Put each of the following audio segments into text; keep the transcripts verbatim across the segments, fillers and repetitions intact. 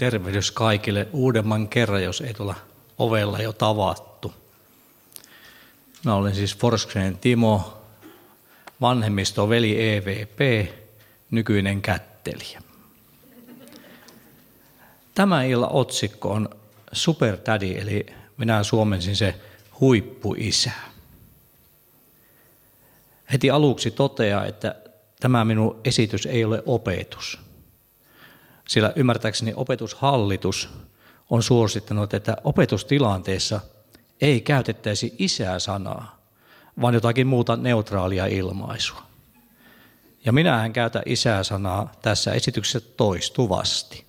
Tervehdys kaikille uudemman kerran, jos ei tuolla ovella jo tavattu. Mä olen siis Forsgren Timo, vanhemmistoveli E V P, nykyinen kättelijä. Tämä illan otsikko on Super Daddy, eli minä suomensin se huippuisä. Heti aluksi toteaa, että tämä minun esitys ei ole opetus. Sillä ymmärtääkseni opetushallitus on suosittanut, että opetustilanteessa ei käytettäisi isä-sanaa, vaan jotakin muuta neutraalia ilmaisua. Ja minähän käytän isä-sanaa tässä esityksessä toistuvasti.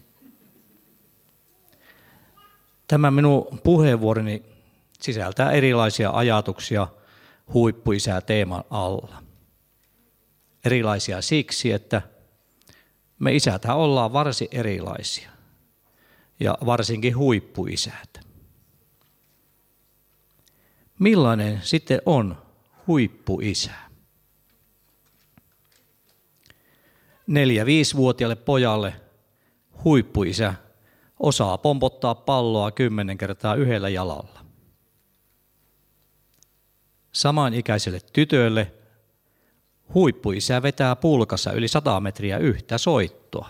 Tämä minun puheenvuoroni sisältää erilaisia ajatuksia huippuisää teeman alla. Erilaisia siksi, että me isäthän ollaan varsin erilaisia, ja varsinkin huippuisät. Millainen sitten on huippuisä? Neljä-viisivuotiaalle pojalle huippuisä osaa pompottaa palloa kymmenen kertaa yhdellä jalalla. Samanikäiselle tytölle huippuisä vetää pulkassa yli sata metriä yhtä soittoa.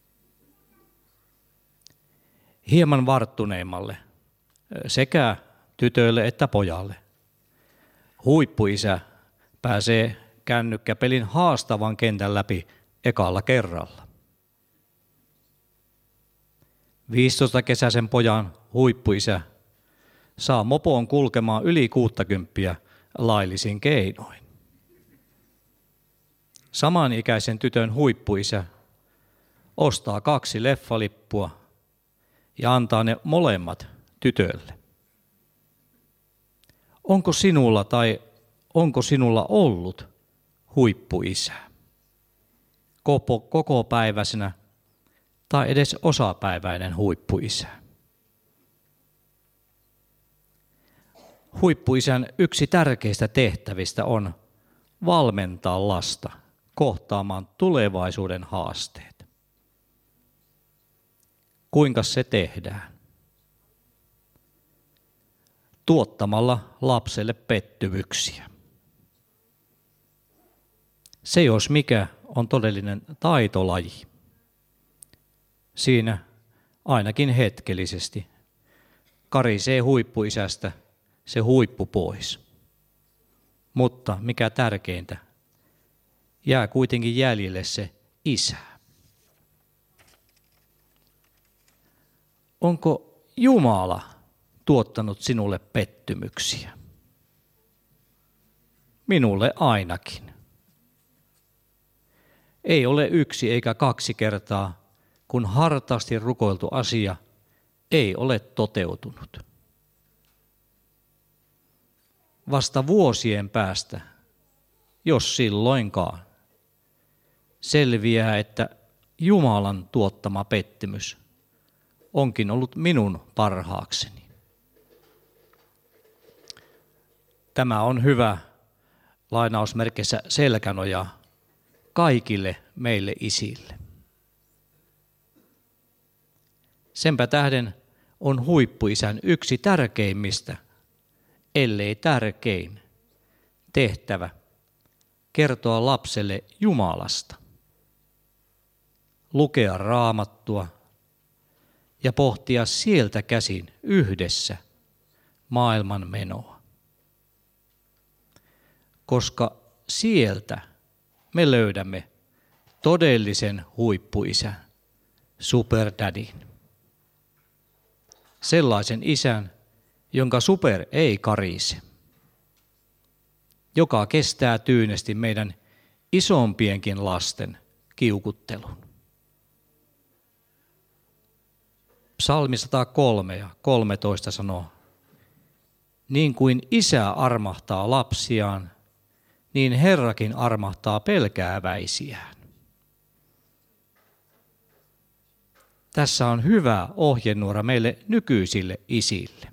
Hieman varttuneimmalle sekä tytölle että pojalle huippuisä pääsee kännykkäpelin haastavan kentän läpi ekalla kerralla. viisitoistakesäisen pojan huippuisä saa mopoon kulkemaan yli kuuttakymppiä laillisin keinoin. Samanikäisen tytön huippuisä ostaa kaksi leffalippua ja antaa ne molemmat tytölle. Onko sinulla tai onko sinulla ollut huippuisä? Koko, koko päiväisenä tai edes osapäiväinen huippuisä? Huippuisän yksi tärkeistä tehtävistä on valmentaa lasta kohtaamaan tulevaisuuden haasteet. Kuinka se tehdään? Tuottamalla lapselle pettymyksiä. Se jos mikä on todellinen taitolaji. Siinä ainakin hetkellisesti karisee huippuisästä se huippu pois. Mutta mikä tärkeintä, jää kuitenkin jäljelle se isä. Onko Jumala tuottanut sinulle pettymyksiä? Minulle ainakin. Ei ole yksi eikä kaksi kertaa, kun hartaasti rukoiltu asia ei ole toteutunut. Vasta vuosien päästä, jos silloinkaan, selviää, että Jumalan tuottama pettymys onkin ollut minun parhaakseni. Tämä on hyvä lainausmerkeissä selkänoja kaikille meille isille. Senpä tähden on huippuisän yksi tärkeimmistä, ellei tärkein, tehtävä kertoa lapselle Jumalasta, lukea Raamattua ja pohtia sieltä käsin yhdessä maailman menoa. Koska sieltä me löydämme todellisen huippuisän, Super Daddyn. Sellaisen isän, jonka super ei karise, joka kestää tyynesti meidän isompienkin lasten kiukuttelun. Psalmi sata kolme ja kolmetoista sanoo, niin kuin isä armahtaa lapsiaan, niin Herrakin armahtaa pelkääväisiään. Tässä on hyvä ohjenuora meille nykyisille isille.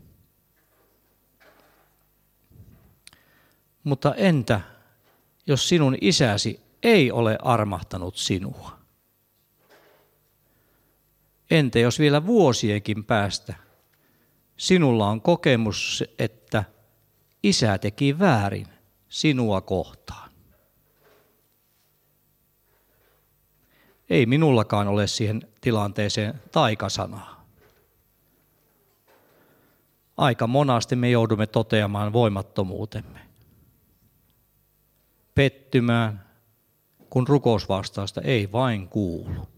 Mutta entä, jos sinun isäsi ei ole armahtanut sinua? Entä jos vielä vuosienkin päästä sinulla on kokemus, että isä teki väärin sinua kohtaan? Ei minullakaan ole siihen tilanteeseen taikasanaa. Aika monasti me joudumme toteamaan voimattomuutemme. Pettymään, kun rukousvastausta ei vain kuulu.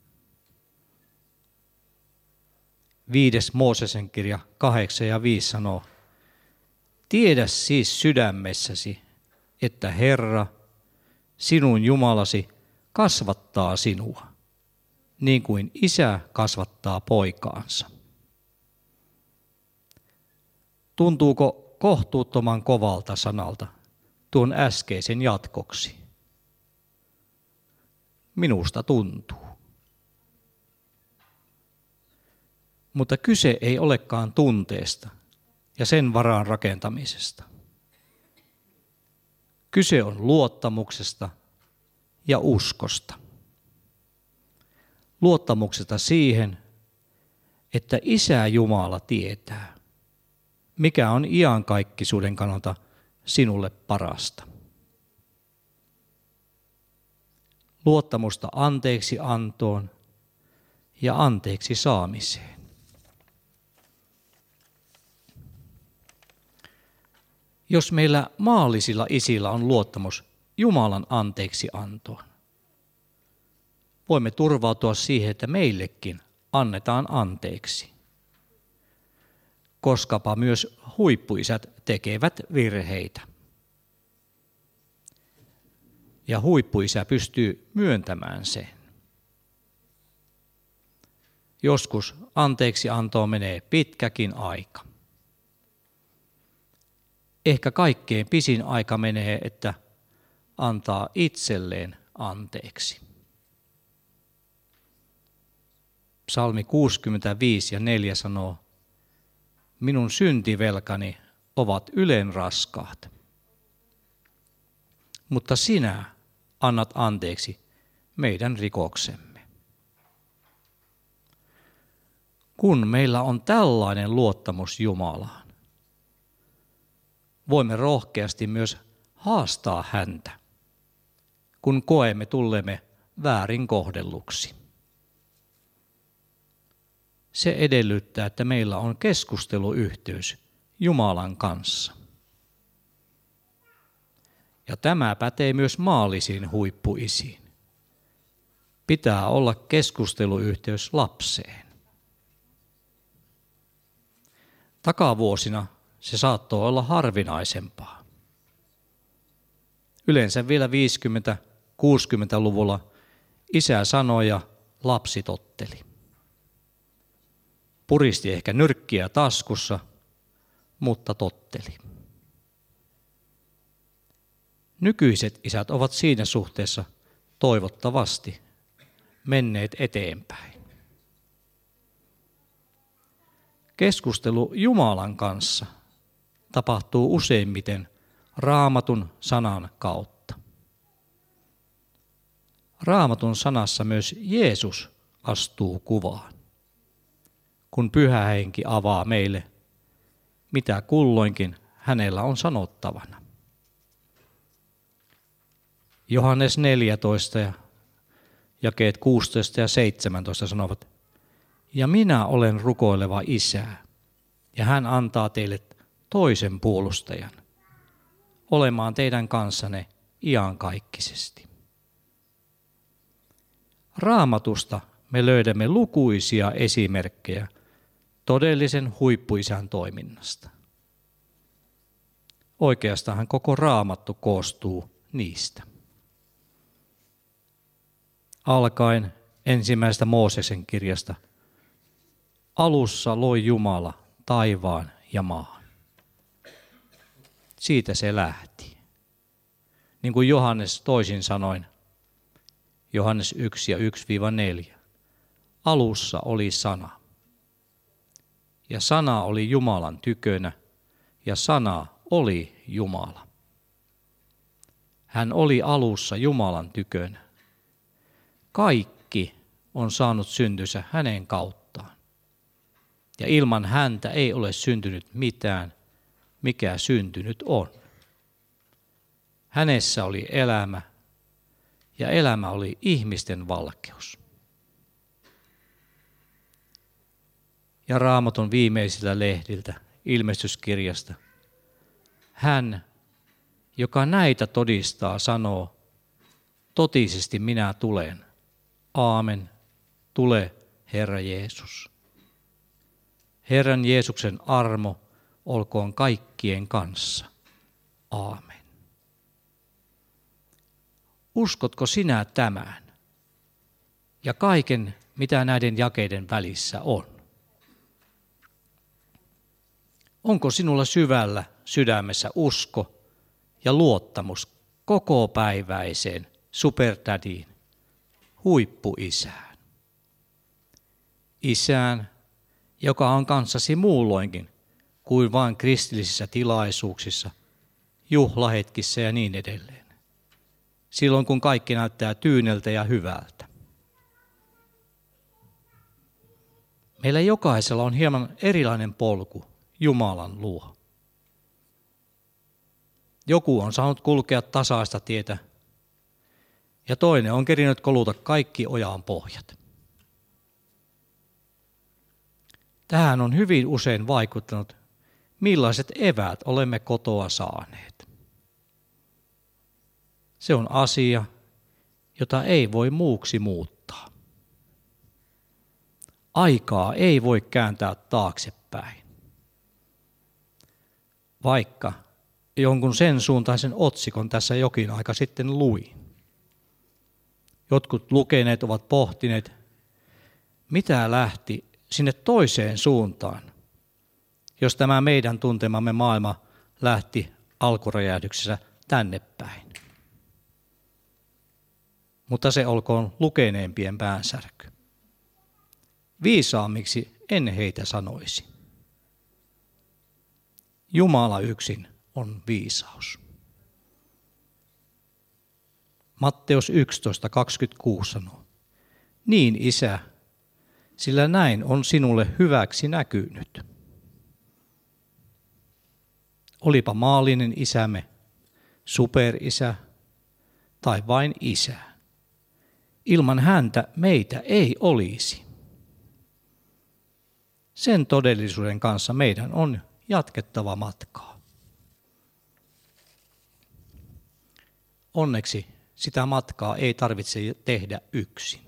Viides Moosesen kirja kahdeksan ja viisi sanoo, tiedä siis sydämessäsi, että Herra, sinun Jumalasi, kasvattaa sinua, niin kuin isä kasvattaa poikaansa. Tuntuuko kohtuuttoman kovalta sanalta tuon äskeisen jatkoksi? Minusta tuntuu. Mutta kyse ei olekaan tunteesta ja sen varaan rakentamisesta. Kyse on luottamuksesta ja uskosta. Luottamuksesta siihen, että Isä Jumala tietää, mikä on iankaikkisuuden kannalta sinulle parasta. Luottamusta anteeksi antoon ja anteeksi saamiseen. Jos meillä maallisilla isillä on luottamus Jumalan anteeksi antoon, voimme turvautua siihen, että meillekin annetaan anteeksi. Koskapa myös huippuisät tekevät virheitä. Ja huippuisä pystyy myöntämään sen. Joskus anteeksi antoon menee pitkäkin aika. Ehkä kaikkein pisin aika menee, että antaa itselleen anteeksi. Psalmi kuusikymmentäviisi ja neljä sanoo, minun syntivelkani ovat ylen raskaat, mutta sinä annat anteeksi meidän rikoksemme. Kun meillä on tällainen luottamus Jumalaan, voimme rohkeasti myös haastaa häntä, kun koemme tullemme väärin kohdelluksi. Se edellyttää, että meillä on keskusteluyhteys Jumalan kanssa. Ja tämä pätee myös maallisiin huippuisiin. Pitää olla keskusteluyhteys lapseen. Takavuosina se saattoi olla harvinaisempaa. Yleensä vielä viisikymmentä-kuusikymmentäluvulla isä sanoi ja lapsi totteli. Puristi ehkä nyrkkiä taskussa, mutta totteli. Nykyiset isät ovat siinä suhteessa toivottavasti menneet eteenpäin. Keskustelu Jumalan kanssa tapahtuu useimmiten Raamatun sanan kautta. Raamatun sanassa myös Jeesus astuu kuvaan, kun Pyhä Henki avaa meille, mitä kulloinkin hänellä on sanottavana. Johannes neljätoista ja jakeet kuusitoista ja seitsemäntoista sanovat, ja minä olen rukoileva Isä, ja hän antaa teille toisen puolustajan, olemaan teidän kanssanne iankaikkisesti. Raamatusta me löydämme lukuisia esimerkkejä todellisen huippuisän toiminnasta. Oikeastaan koko Raamattu koostuu niistä. Alkaen ensimmäisestä Mooseksen kirjasta. Alussa loi Jumala taivaan ja maan. Siitä se lähti. Niin kuin Johannes toisin sanoin, Johannes yksi ja yksi neljä. Alussa oli sana. Ja sana oli Jumalan tykönä, ja sana oli Jumala. Hän oli alussa Jumalan tykönä. Kaikki on saanut syntynsä hänen kauttaan. Ja ilman häntä ei ole syntynyt mitään, mikä syntynyt on. Hänessä oli elämä, ja elämä oli ihmisten valkeus. Ja Raamatun viimeisiltä lehdiltä, ilmestyskirjasta, hän, joka näitä todistaa, sanoo, totisesti minä tulen. Aamen, tule Herra Jeesus. Herran Jeesuksen armo olkoon kaikkien kanssa. Aamen. Uskotko sinä tämän ja kaiken, mitä näiden jakeiden välissä on? Onko sinulla syvällä sydämessä usko ja luottamus kokopäiväiseen superdadiin, huippuisään? Isään, joka on kanssasi muulloinkin kuin vain kristillisissä tilaisuuksissa, juhlahetkissä ja niin edelleen. Silloin kun kaikki näyttää tyyneltä ja hyvältä. Meillä jokaisella on hieman erilainen polku Jumalan luo. Joku on saanut kulkea tasaista tietä ja toinen on kerinyt koluta kaikki ojan pohjat. Tähän on hyvin usein vaikuttanut, millaiset eväät olemme kotoa saaneet. Se on asia, jota ei voi muuksi muuttaa. Aikaa ei voi kääntää taaksepäin. Vaikka jonkun sen suuntaisen otsikon tässä jokin aika sitten luin. Jotkut lukeneet ovat pohtineet, mitä lähti sinne toiseen suuntaan, jos tämä meidän tuntemamme maailma lähti alkuräjähdyksessä tänne päin. Mutta se olkoon lukeneempien päänsärky. Viisaammiksi en heitä sanoisi. Jumala yksin on viisaus. Matteus yksitoista kaksikymmentäkuusi sanoo, niin Isä, sillä näin on sinulle hyväksi näkynyt. Olipa maallinen isämme, superisä tai vain isä. Ilman häntä meitä ei olisi. Sen todellisuuden kanssa meidän on jatkettava matkaa. Onneksi sitä matkaa ei tarvitse tehdä yksin.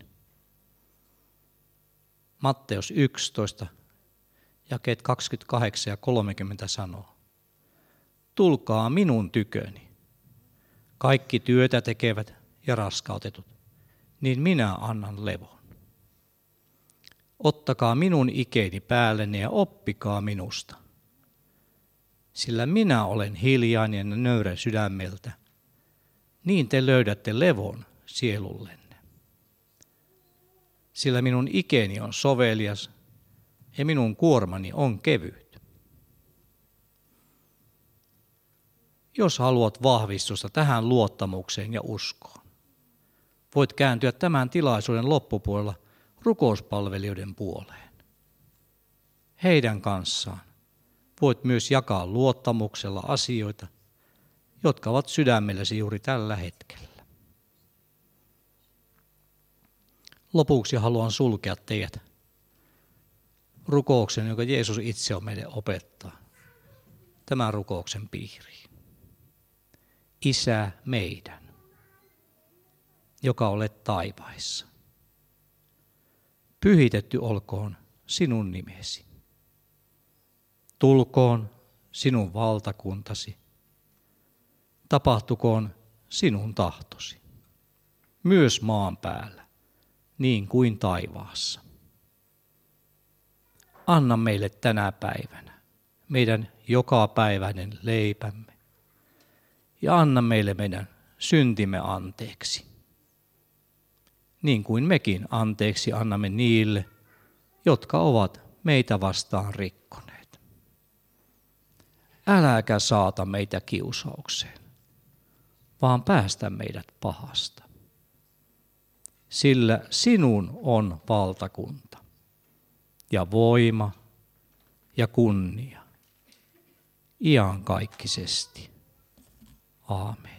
Matteus yksitoista, jakeet kaksikymmentäkahdeksan ja kolmekymmentä sanoo, tulkaa minun tyköni, kaikki työtä tekevät ja raskautetut, niin minä annan levon. Ottakaa minun ikeeni päälleni ja oppikaa minusta, sillä minä olen hiljainen ja nöyrä sydämeltä, niin te löydätte levon sielullenne. Sillä minun ikeeni on sovelias ja minun kuormani on kevyt. Jos haluat vahvistusta tähän luottamukseen ja uskoon, voit kääntyä tämän tilaisuuden loppupuolella rukouspalvelijoiden puoleen. Heidän kanssaan voit myös jakaa luottamuksella asioita, jotka ovat sydämelläsi juuri tällä hetkellä. Lopuksi haluan sulkea teidät rukouksen, jonka Jeesus itse on meille opettaa. Tämän rukouksen piiriin. Isä meidän, joka olet taivaissa. Pyhitetty olkoon sinun nimesi. Tulkoon sinun valtakuntasi. Tapahtukoon sinun tahtosi. Myös maan päällä, niin kuin taivaassa. Anna meille tänä päivänä meidän jokapäiväinen leipämme. Ja anna meille meidän syntimme anteeksi. Niin kuin mekin anteeksi annamme niille, jotka ovat meitä vastaan rikkoneet. Äläkä saata meitä kiusaukseen, vaan päästä meidät pahasta. sillä sinun on valtakunta ja voima ja kunnia iankaikkisesti. Aamen.